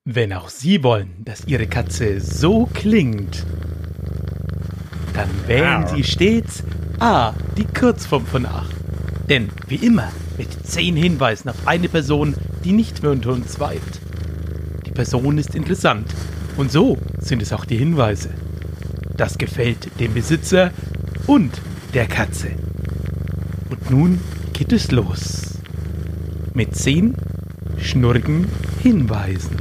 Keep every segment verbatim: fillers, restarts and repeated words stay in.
Wenn auch Sie wollen, dass Ihre Katze so klingt, dann wählen Sie stets A, die Kurzform von acht. Denn, wie immer, mit zehn Hinweisen auf eine Person, die nicht mehr unter uns weilt. Die Person ist interessant. Und so sind es auch die Hinweise. Das gefällt dem Besitzer und der Katze. Und nun geht es los. Mit zehn schnurrigen Hinweisen.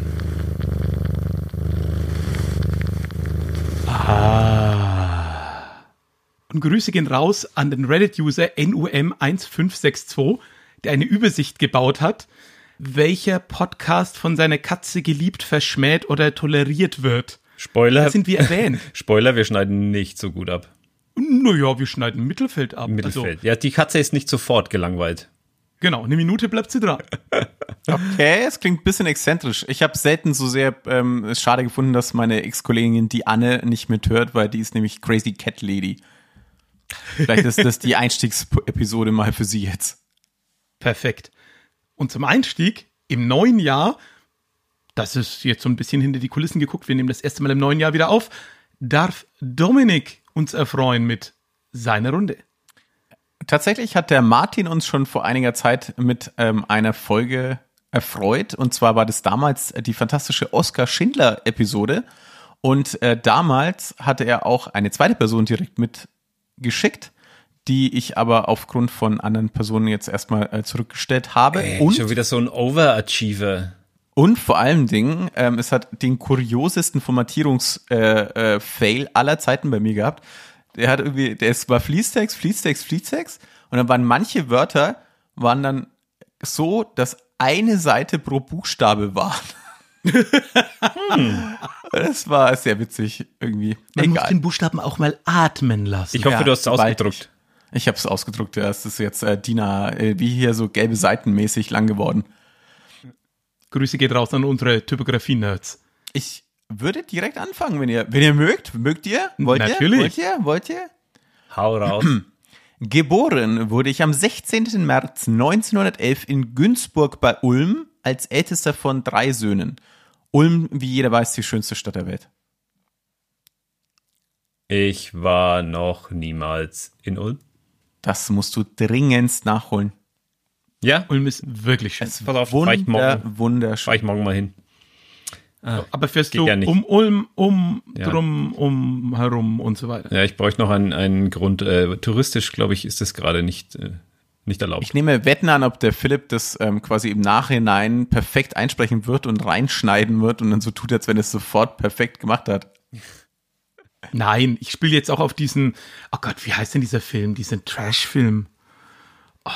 Ah. Und Grüße gehen raus an den Reddit-User N U M eins fünf sechs zwei, der eine Übersicht gebaut hat, welcher Podcast von seiner Katze geliebt, verschmäht oder toleriert wird. Spoiler. Da sind wir erwähnt. Spoiler, wir schneiden nicht so gut ab. Naja, wir schneiden Mittelfeld ab. Mittelfeld. Also, ja, die Katze ist nicht sofort gelangweilt. Genau, eine Minute bleibt sie dran. Okay, es klingt ein bisschen exzentrisch. Ich habe selten so sehr ähm, es schade gefunden, dass meine Ex-Kollegin, die Anne, nicht mithört, weil die ist nämlich Crazy Cat Lady. Vielleicht ist das die Einstiegsepisode mal für sie jetzt. Perfekt. Und zum Einstieg im neuen Jahr, das ist jetzt so ein bisschen hinter die Kulissen geguckt, wir nehmen das erste Mal im neuen Jahr wieder auf, darf Dominik uns erfreuen mit seiner Runde. Tatsächlich hat der Martin uns schon vor einiger Zeit mit ähm, einer Folge erfreut. Und zwar war das damals die fantastische Oskar-Schindler-Episode. Und äh, damals hatte er auch eine zweite Person direkt mitgeschickt, die ich aber aufgrund von anderen Personen jetzt erstmal äh, zurückgestellt habe. Ey, und schon wieder so ein Overachiever. Und vor allen Dingen, ähm, es hat den kuriosesten Formatierungs-Fail äh, äh, Fail aller Zeiten bei mir gehabt. Der hat irgendwie, der ist, war Fließtext, Fließtext, Fließtext. Und dann waren manche Wörter, waren dann so, dass eine Seite pro Buchstabe war. hm. Das war sehr witzig irgendwie. Man Egal. muss den Buchstaben auch mal atmen lassen. Ich hoffe, Ja, du hast es ausgedruckt. Ich, ich habe es ausgedruckt, ja. Es ist jetzt äh, D I N A, äh, wie hier so gelbe Seiten mäßig lang geworden. Grüße geht raus an unsere Typografie-Nerds. Ich würde direkt anfangen, wenn ihr, wenn ihr mögt. Mögt ihr? Wollt Natürlich. ihr? Wollt ihr? Wollt ihr? Hau raus. Geboren wurde ich am sechzehnten März neunzehnhundertelf in Günzburg bei Ulm als ältester von drei Söhnen. Ulm, wie jeder weiß, die schönste Stadt der Welt. Ich war noch niemals in Ulm. Das musst du dringendst nachholen. Ja? Ulm ist wirklich schön. Es Pass auf, Wunder, fahr ich morgen. wunderschön. Fahr ich morgen mal hin. Ah, Aber fährst geht du ja nicht. um Ulm, um, Ja. drum, um, herum und so weiter. Ja, ich bräuchte noch einen, einen Grund. Äh, touristisch, glaube ich, ist das gerade nicht, äh, nicht erlaubt. Ich nehme Wetten an, ob der Philipp das ähm, quasi im Nachhinein perfekt einsprechen wird und reinschneiden wird und dann so tut, als wenn er es sofort perfekt gemacht hat. Nein, ich spiele jetzt auch auf diesen, oh Gott, wie heißt denn dieser Film, diesen Trash-Film? Oh.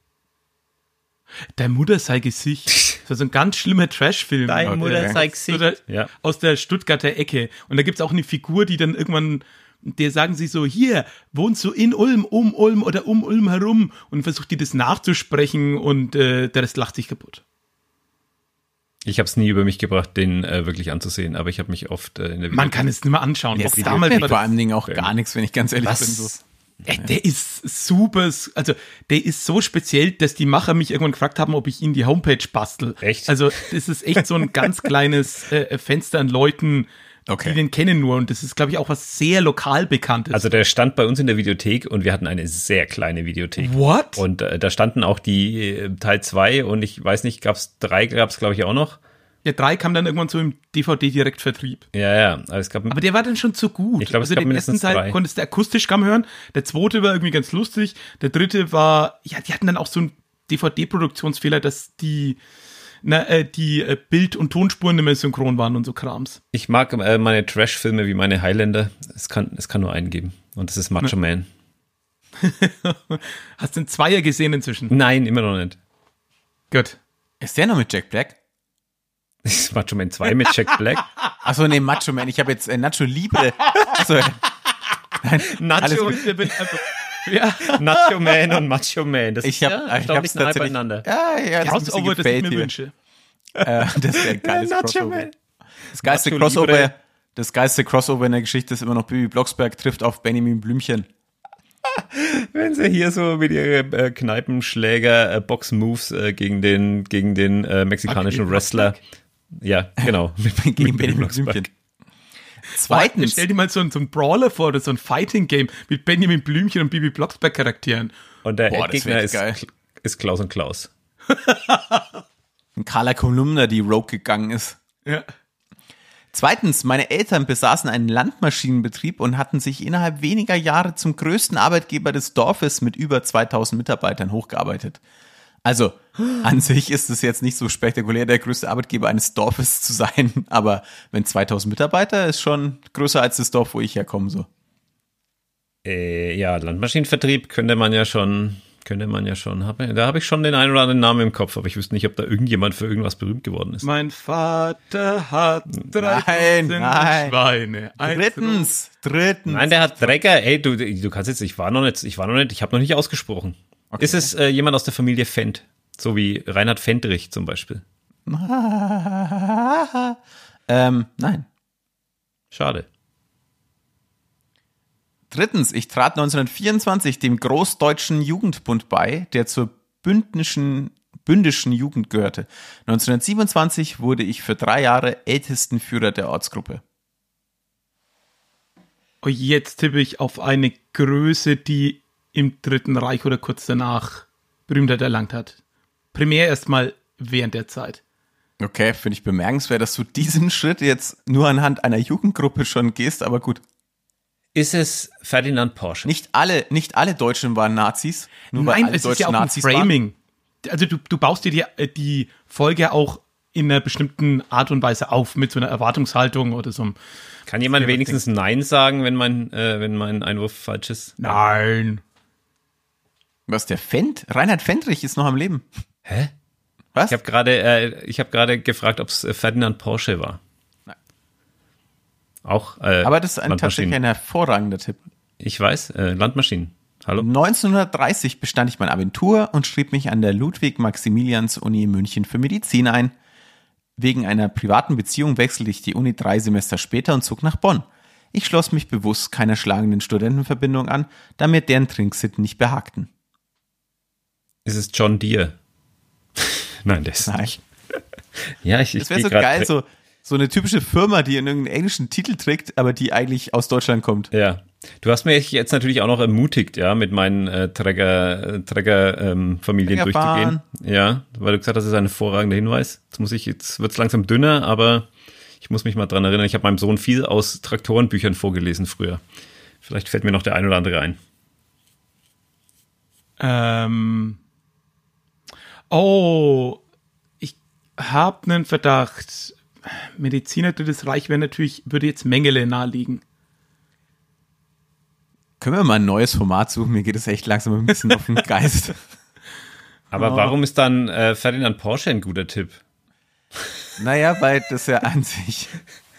Der Mutter sei Gesicht. Das war so ein ganz schlimmer Trash-Film. Deine Okay. Mutter sei So Gesicht. der, Ja. Aus der Stuttgarter Ecke. Und da gibt es auch eine Figur, die dann irgendwann, der sagen sie so, hier, wohnst du in Ulm, um Ulm oder um Ulm herum? Und versucht die das nachzusprechen und äh, der Rest lacht sich kaputt. Ich habe es nie über mich gebracht, den äh, wirklich anzusehen, aber ich habe mich oft äh, in der Man kann es nicht mehr anschauen. Der Auch sieht damals mir war vor das, allen Dingen auch gar nichts, wenn ich ganz ehrlich Was? bin. So. Ey, der ist super, also der ist so speziell, dass die Macher mich irgendwann gefragt haben, ob ich ihnen die Homepage bastel. Echt? Also das ist echt so ein ganz kleines äh, Fenster an Leuten, Okay. die den kennen nur. Und das ist, glaube ich, auch was sehr lokal Bekanntes. Also der stand bei uns in der Videothek und wir hatten eine sehr kleine Videothek. What? Und äh, da standen auch die äh, Teil zwei und ich weiß nicht, gab's drei, gab's glaube ich auch noch. Der drei kam dann irgendwann so im D V D-Direktvertrieb. Ja, ja, aber es gab Aber der war dann schon zu gut. Ich glaube, es also gab den ersten mindestens Teil drei. konntest du akustisch kaum hören. Der zweite war irgendwie ganz lustig. Der dritte war, ja, die hatten dann auch so einen D V D-Produktionsfehler, dass die, na, äh, die äh, Bild- und Tonspuren nicht mehr synchron waren und so Krams. Ich mag äh, meine Trash-Filme wie meine Highlander. Es kann, es kann nur einen geben. Und das ist Macho Man. Hast du einen Zweier gesehen inzwischen? Nein, immer noch nicht. Gut. Ist der noch mit Jack Black? Das ist Macho Man zwei mit Jack Black. Achso, nee, Macho Man. Ich habe jetzt äh, Nacho Libre. Achso, alles Nacho, gut. Ja. Nacho Man und Macho Man. Das Ich habe ist ja, ich hab's nah tatsächlich. beieinander. Ja, ja, das ist ein Crossover, bisschen das ich mir gefällt hier. wünsche. Äh, das wäre ein geiles Nacho Crossover. Man. Das geilste Nacho Crossover, Libre. das geilste Crossover in der Geschichte ist immer noch Bibi Blocksberg trifft auf Benjamin Blümchen. Wenn sie hier so mit ihren äh, Kneipenschläger äh, Box-Moves äh, gegen den, gegen den äh, mexikanischen Okay, Wrestler. Ja, genau. Mit, gegen Benjamin Blümchen. Zweitens. Stell dir mal so, so einen Brawler vor oder so ein Fighting-Game mit Benjamin Blümchen und Bibi Blocksberg-Charakteren. Und der Endgegner ist, ist Klaus und Klaus. Ein Carla Kolumna, die Rogue gegangen ist. Ja. Zweitens, meine Eltern besaßen einen Landmaschinenbetrieb und hatten sich innerhalb weniger Jahre zum größten Arbeitgeber des Dorfes mit über zweitausend Mitarbeitern hochgearbeitet. Also, an sich ist es jetzt nicht so spektakulär, der größte Arbeitgeber eines Dorfes zu sein, aber wenn zweitausend Mitarbeiter ist schon größer als das Dorf, wo ich herkomme, so. Äh, ja, Landmaschinenvertrieb könnte man ja schon, könnte man ja schon haben. Da habe ich schon den einen oder anderen Namen im Kopf, aber ich wüsste nicht, ob da irgendjemand für irgendwas berühmt geworden ist. Mein Vater hat drei nein, nein. Schweine. Drittens, drittens. Nein, der hat Drecker. Ey, du, du kannst jetzt, ich war noch nicht, ich war noch nicht, ich habe noch nicht ausgesprochen. Okay. Ist es äh, jemand aus der Familie Fendt? So wie Reinhard Fendrich zum Beispiel. ähm, nein. Schade. Drittens, ich trat neunzehnhundertvierundzwanzig dem Großdeutschen Jugendbund bei, der zur bündischen, bündischen Jugend gehörte. neunzehnhundertsiebenundzwanzig wurde ich für drei Jahre Ältestenführer der Ortsgruppe. Oh, jetzt tippe ich auf eine Größe, die im Dritten Reich oder kurz danach Berühmtheit erlangt hat. Primär erstmal während der Zeit. Okay, finde ich bemerkenswert, dass du diesen Schritt jetzt nur anhand einer Jugendgruppe schon gehst, aber gut. Ist es Ferdinand Porsche? Nicht alle, nicht alle Deutschen waren Nazis. Nur Nein, weil alle es Deutschen ist ja auch Nazis ein Framing. Waren. Also du, du baust dir die, die Folge auch in einer bestimmten Art und Weise auf, mit so einer Erwartungshaltung oder so einem. Kann jemand wenigstens Ding. Nein sagen, wenn mein, äh, wenn mein Einwurf falsch ist? Nein. Was, der Fendt? Reinhard Fendrich ist noch am Leben. Hä? Was? Ich habe gerade äh, ich habe gerade gefragt, ob es Ferdinand Porsche war. Nein. Auch äh, Aber das ist ein, tatsächlich ein hervorragender Tipp. Ich weiß, äh, Landmaschinen. Hallo? neunzehnhundertdreißig bestand ich mein Abitur und schrieb mich an der Ludwig-Maximilians-Uni in München für Medizin ein. Wegen einer privaten Beziehung wechselte ich die Uni drei Semester später und zog nach Bonn. Ich schloss mich bewusst keiner schlagenden Studentenverbindung an, da mir deren Trinksitten nicht behagten. Ist es John Deere? Nein, das ist Nein. nicht. Ja, ich, ich das wäre so geil, so, so eine typische Firma, die in irgendeinen englischen Titel trägt, aber die eigentlich aus Deutschland kommt. Ja, du hast mich jetzt natürlich auch noch ermutigt, ja, mit meinen äh, Träger, Träger-Familien ähm, durchzugehen. Ja, weil du gesagt hast, das ist ein hervorragender Hinweis. Jetzt muss ich, jetzt wird's langsam dünner, aber ich muss mich mal dran erinnern. Ich habe meinem Sohn viel aus Traktorenbüchern vorgelesen früher. Vielleicht fällt mir noch der ein oder andere ein. Ähm. Oh, ich habe einen Verdacht. Mediziner Drittes Reich wäre natürlich, würde jetzt Mengele naheliegen. Können wir mal ein neues Format suchen? Mir geht es echt langsam ein bisschen auf den Geist. Aber oh. warum ist dann äh, Ferdinand Porsche ein guter Tipp? Naja, weil das ja an sich...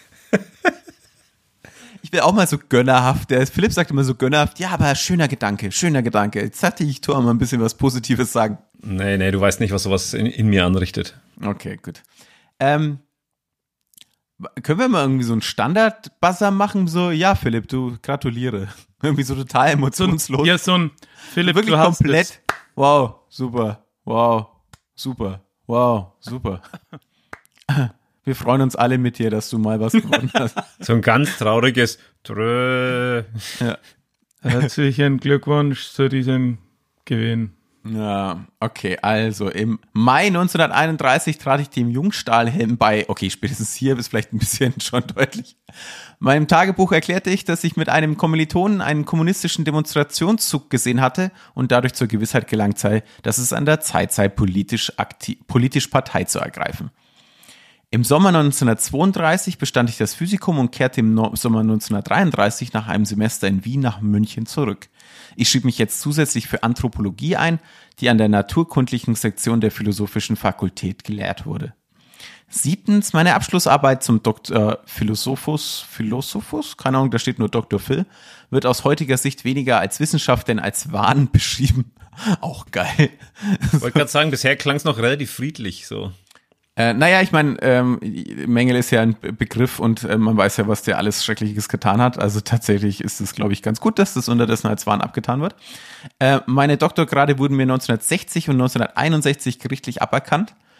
Ich bin auch mal so gönnerhaft. Der Philipp sagt immer so gönnerhaft, ja, aber schöner Gedanke, schöner Gedanke. Jetzt dachte ich, ich tue mal ein bisschen was Positives sagen. Nee, nee, du weißt nicht, was sowas in, in mir anrichtet. Okay, gut. Ähm, können wir mal irgendwie so einen Standard-Buzzer machen? So, ja, Philipp, du gratuliere. Irgendwie so total emotionslos. So ein, ja, so ein Philipp, wirklich du hast komplett. Es. Wow, super. Wow, super. Wow, super. Wir freuen uns alle mit dir, dass du mal was gewonnen hast. So ein ganz trauriges Trö. Ja. Herzlichen Glückwunsch zu diesem Gewinn. Ja, okay, also im Mai neunzehnhunderteinunddreißig trat ich dem Jungstahlhelm bei. Okay, spätestens hier ist vielleicht ein bisschen schon deutlich. In meinem Tagebuch erklärte ich, dass ich mit einem Kommilitonen einen kommunistischen Demonstrationszug gesehen hatte und dadurch zur Gewissheit gelangt sei, dass es an der Zeit sei, politisch, aktiv, politisch Partei zu ergreifen. Im Sommer neunzehnhundertzweiunddreißig bestand ich das Physikum und kehrte im no- Sommer neunzehnhundertdreiunddreißig nach einem Semester in Wien nach München zurück. Ich schrieb mich jetzt zusätzlich für Anthropologie ein, die an der naturkundlichen Sektion der Philosophischen Fakultät gelehrt wurde. Siebtens, meine Abschlussarbeit zum Doktor Philosophus, Philosophus, keine Ahnung, da steht nur Doktor Phil, wird aus heutiger Sicht weniger als Wissenschaft denn als Wahn beschrieben. Auch geil. Ich wollte gerade sagen, bisher klang es noch relativ friedlich, so. Äh, naja, ich meine, ähm, Mengele ist ja ein Begriff und äh, man weiß ja, was der alles Schreckliches getan hat. Also tatsächlich ist es, glaube ich, ganz gut, dass das unterdessen als Wahn abgetan wird. Äh, meine Doktorgrade wurden mir neunzehnhundertsechzig und neunzehnhunderteinundsechzig gerichtlich aberkannt.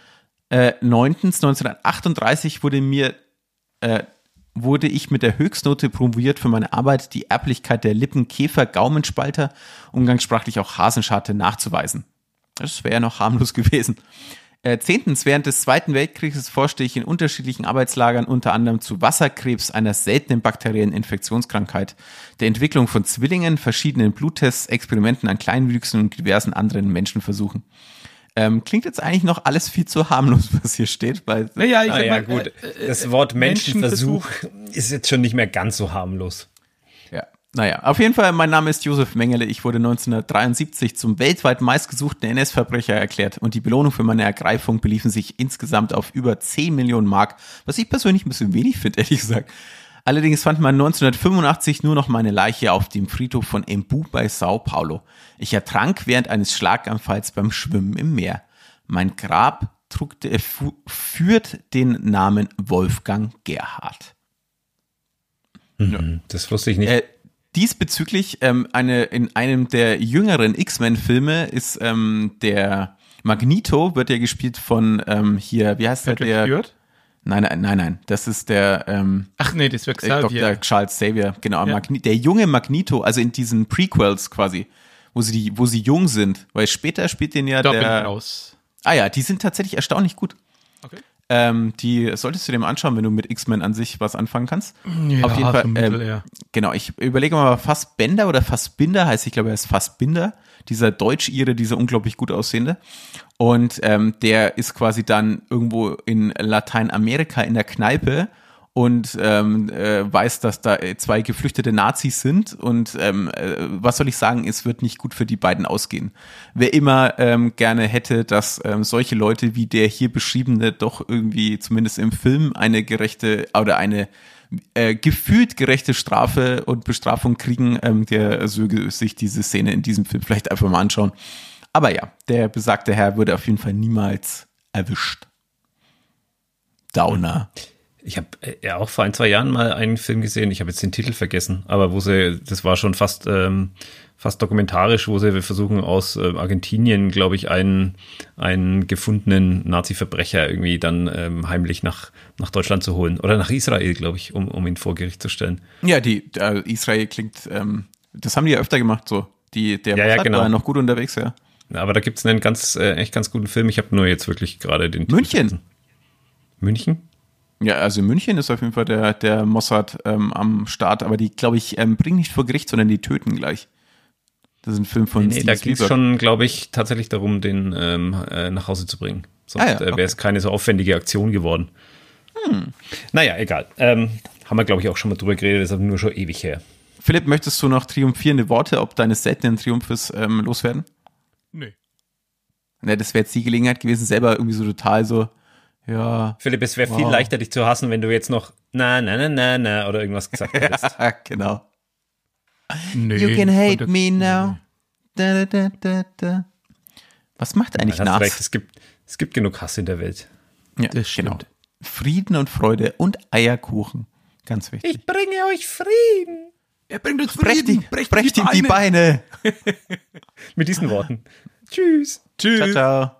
Äh, neuntens, neunzehnhundertachtunddreißig wurde mir, äh, wurde ich mit der Höchstnote promoviert für meine Arbeit, die Erblichkeit der Lippenkäfer, Gaumenspalter, umgangssprachlich auch Hasenscharte, nachzuweisen. Das wäre ja noch harmlos gewesen. Äh, zehntens, während des Zweiten Weltkrieges forschte ich in unterschiedlichen Arbeitslagern unter anderem zu Wasserkrebs, einer seltenen bakteriellen Infektionskrankheit, der Entwicklung von Zwillingen, verschiedenen Bluttests, Experimenten an Kleinwüchsen und diversen anderen Menschenversuchen. Ähm, klingt jetzt eigentlich noch alles viel zu harmlos, was hier steht. Weil, naja, ich naja, gut. Äh, das Wort Menschenversuch, Menschenversuch ist jetzt schon nicht mehr ganz so harmlos. Ja, naja, auf jeden Fall, mein Name ist Josef Mengele. Ich wurde neunzehnhundertdreiundsiebzig zum weltweit meistgesuchten N S-Verbrecher erklärt und die Belohnung für meine Ergreifung beliefen sich insgesamt auf über zehn Millionen Mark, was ich persönlich ein bisschen wenig finde, ehrlich gesagt. Allerdings fand man neunzehnhundertfünfundachtzig nur noch meine Leiche auf dem Friedhof von Embu bei Sao Paulo. Ich ertrank während eines Schlaganfalls beim Schwimmen im Meer. Mein Grab trug, äh, fu- führt den Namen Wolfgang Gerhardt. Mhm, ja. Das wusste ich nicht. Äh, diesbezüglich, ähm, eine, in einem der jüngeren X-Men-Filme ist ähm, der Magneto, wird ja gespielt von ähm, hier, wie heißt der? der Stewart? Nein, nein, nein, nein. Das ist der ähm, Ach nee, das wird Xavier. Doktor Charles Xavier, genau. Ja. Magni- der junge Magneto, also in diesen Prequels quasi, wo sie die, wo sie jung sind, weil später spielt den ja da der. Bin ich raus. Ah ja, die sind tatsächlich erstaunlich gut. Okay. Ähm, die solltest du dir mal anschauen, wenn du mit X-Men an sich was anfangen kannst. Ja, auf jeden Fall. Mittel, Ähm, ja. Genau, ich überlege mal, Fassbender oder Fassbinder heißt, ich glaube, er ist Fassbinder, dieser Deutsch-Ire, dieser unglaublich gut aussehende. Und ähm, der ist quasi dann irgendwo in Lateinamerika in der Kneipe und ähm, äh, weiß, dass da zwei geflüchtete Nazis sind und ähm, äh, was soll ich sagen, es wird nicht gut für die beiden ausgehen. Wer immer ähm, gerne hätte, dass ähm, solche Leute wie der hier beschriebene doch irgendwie zumindest im Film eine gerechte oder eine äh, gefühlt gerechte Strafe und Bestrafung kriegen, ähm, der söge sich diese Szene in diesem Film vielleicht einfach mal anschauen. Aber ja, der besagte Herr wurde auf jeden Fall niemals erwischt. Downer. Ich habe ja auch vor ein, zwei Jahren mal einen Film gesehen, ich habe jetzt den Titel vergessen, aber wo sie, das war schon fast, ähm, fast dokumentarisch, wo sie versuchen aus äh, Argentinien, glaube ich, einen, einen gefundenen Nazi-Verbrecher irgendwie dann ähm, heimlich nach, nach Deutschland zu holen. Oder nach Israel, glaube ich, um, um ihn vor Gericht zu stellen. Ja, die äh, Israel klingt, ähm, das haben die ja öfter gemacht, so. Die, der ja, ja, genau. war noch gut unterwegs, ja. Aber da gibt's einen ganz, äh, echt ganz guten Film. Ich habe nur jetzt wirklich gerade den München. Titel. München? Ja, also in München ist auf jeden Fall der, der Mossad ähm, am Start, aber die, glaube ich, ähm, bringen nicht vor Gericht, sondern die töten gleich. Das ist ein Film von Nee, nee da ging es schon, glaube ich, tatsächlich darum, den ähm, äh, nach Hause zu bringen. Sonst ah, ja, okay. äh, wäre es keine so aufwendige Aktion geworden. Hm. Naja, egal. Ähm, haben wir, glaube ich, auch schon mal drüber geredet, das ist aber nur schon ewig her. Philipp, möchtest du noch triumphierende Worte ob deines seltenen Triumphes ähm, loswerden? Nee. Ne, das wäre jetzt die Gelegenheit gewesen, selber irgendwie so total so, ja. Philipp, es wäre wow. viel leichter, dich zu hassen, wenn du jetzt noch na, na, na, na, na oder irgendwas gesagt hättest. Ja, genau. Nee, you can hate me now. Da, da, da, da. Was macht eigentlich ja, Nas? Recht. Es gibt, es gibt genug Hass in der Welt. Ja, das stimmt. Genau. Frieden und Freude und Eierkuchen. Ganz wichtig. Ich bringe euch Frieden. Er bringt uns Frieden. Brecht ihm die Beine. Mit diesen Worten. Tschüss. Tschüss. Ciao, ciao.